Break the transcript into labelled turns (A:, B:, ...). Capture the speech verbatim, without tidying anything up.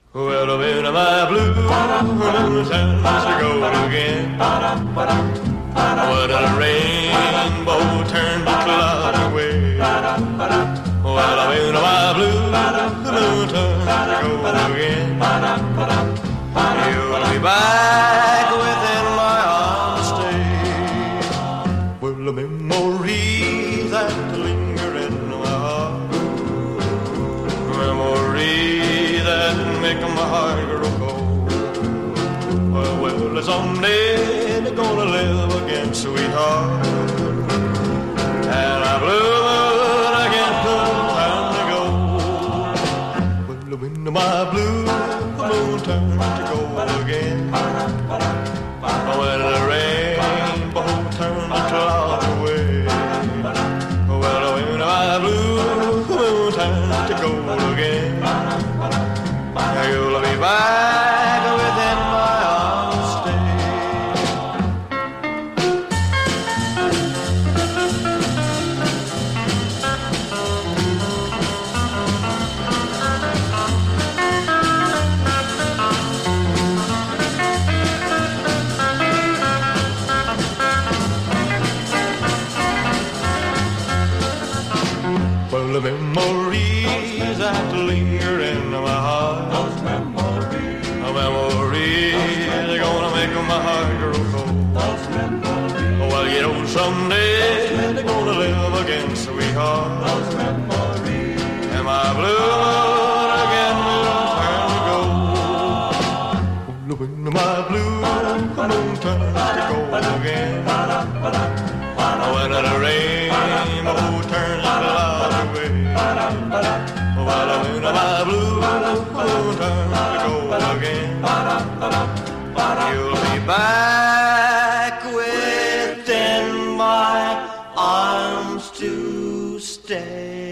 A: Well, when my blue moon turns to gold again, when the rainbow turns to cloud away, well, when my blue moon turns to gold again, you'll be back within my arms stay. Well, the memories that linger in my heart, memories that make my heart grow cold. Well, well, someday they're gonna live again, sweetheart, and I blue moon again, time to go. Well, when my blue moon turns to gold again, when the rainbow turns to cloud away, well, when my blue moon turns to gold again, you'll be back within my arms stay. Well, the memories that linger in my heart, those memories, the memories are gonna make my heart grow cold. Those memories, well, you know, someday they're gonna live again, sweetheart. Those memories, and my blue moon again will turn to gold. When my blue moon turns to gold again, when the rainbow turns to cloud away, well, when my blue moon turns to gold again, you'll be back within my arms to stay.